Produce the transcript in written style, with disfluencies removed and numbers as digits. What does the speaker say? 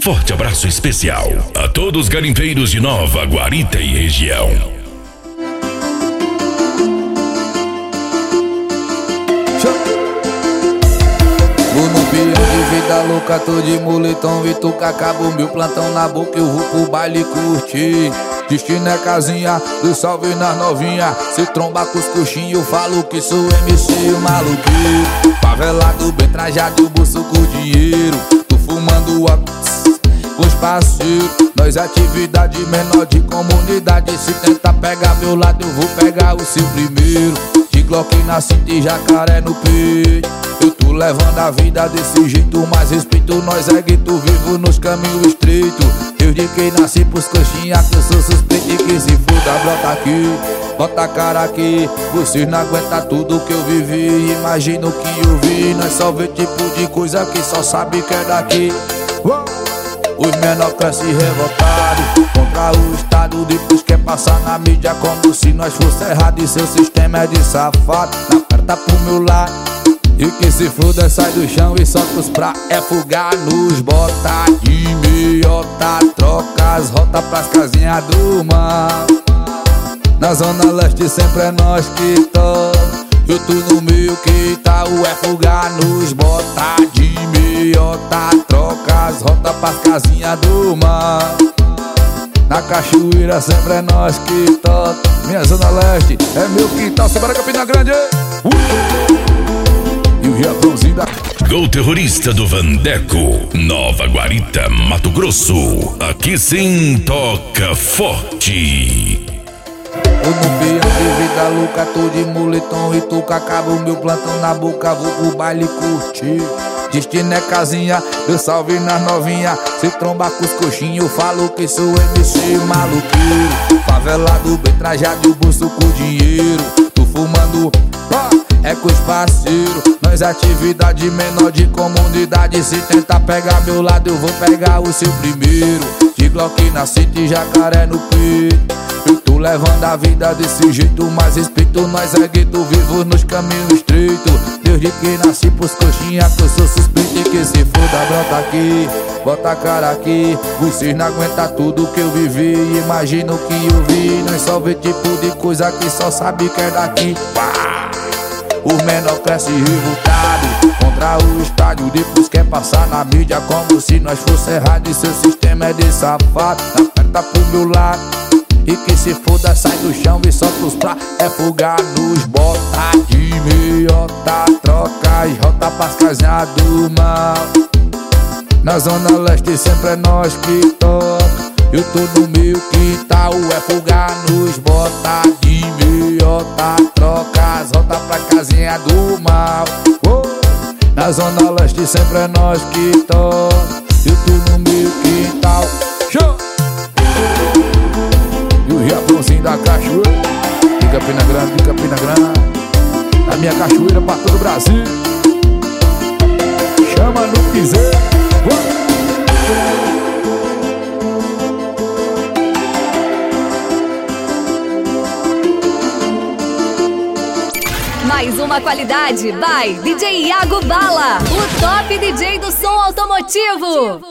Forte abraço especial a todos os garimpeiros de Nova Guarita e região. Vou no pião de vida louca, tô de moletom, Vituca, acabou meu plantão na boca, eu vou pro baile curtir. Destino é casinha, do salve nas novinha. Se tromba com os coxinhos, eu falo que sou MC maluqueiro. Favelado, bem trajado, bolso com dinheiro. Tô fumando com os parceiros. Nós atividade menor de comunidade. Se tentar pegar meu lado, eu vou pegar o seu primeiro. De Glock na cinta e jacaré no peito. Eu tô levando a vida desse jeito, mas respeito nós é gueto vivo nos caminhos estreitos. Desde que nasci pros coxinha que eu sou suspeito e que se foda, brota aqui, bota a cara aqui. Vocês não aguentam tudo que eu vivi, imagina o que eu vi. Nós só vê tipo de coisa que só sabe que é daqui. Os menor crescem revoltados contra o Estado, depois quer passar na mídia como se nós fosse errado. E seu sistema é de safado, na perna pro meu lado. E que se foda, sai do chão e solta os pra fugar nos bota de meiota. Troca as rotas pras casinhas do mal. Na zona leste sempre é nós que toca. Eu tô no meio que tá o fugar nos bota de meiota. Troca as rotas pras casinhas do mal. Na cachoeira sempre é nós que toca. Minha zona leste é meu quintal, Sebara Campina Grande. E o Riadãozinho da... Gol terrorista do Vandeco, Nova Guarita, Mato Grosso. Aqui sim toca forte. Eu no pião de vida louca, tô de moletom e toca, acaba o meu plantão na boca, vou pro baile curtir. Destino é casinha, eu salve nas novinha. Se tromba com os coxinhos, eu falo que sou MC maluqueiro. Favelado, bem trajado e o bolso com dinheiro. Tô fumando, é com os parceiros. Nós atividade menor de comunidade. Se tentar pegar meu lado, eu vou pegar o seu primeiro. De Glock na cinta e jacaré no peito. Eu tô levando a vida desse jeito, mas respeito nós é gueto vivo nos caminhos estreitos. Desde que nasci pros coxinha que eu sou suspeito e que se foda, brota aqui, bota a cara aqui. Vocês não aguentam tudo que eu vivi, imagina o que eu vi. Nós só vê tipo de coisa que só sabe que é daqui. Os menor crescem revoltados contra o estádio, depois quer passar na mídia como se nós fosse errado. E seu sistema é de safado, na perna pro meu lado. E que se foda, sai do chão e solta os pra fugar nos bota de meiota. Troca as rotas pras casinhas do mal. Na zona leste sempre é nós que toca. Eu tô no meio que tá o fugar nos bota de meiota. Troca as rotas pra casinha do mal. Na zona leste sempre é nós que toca. Eu tô no meio que tá show. E o Riadãozinho da cachoeira de Campina Grande, de Campina Grande. A minha cachoeira pra todo o Brasil. Chama no piseiro. Mais uma qualidade by DJ Iago Bala, o top DJ do som automotivo.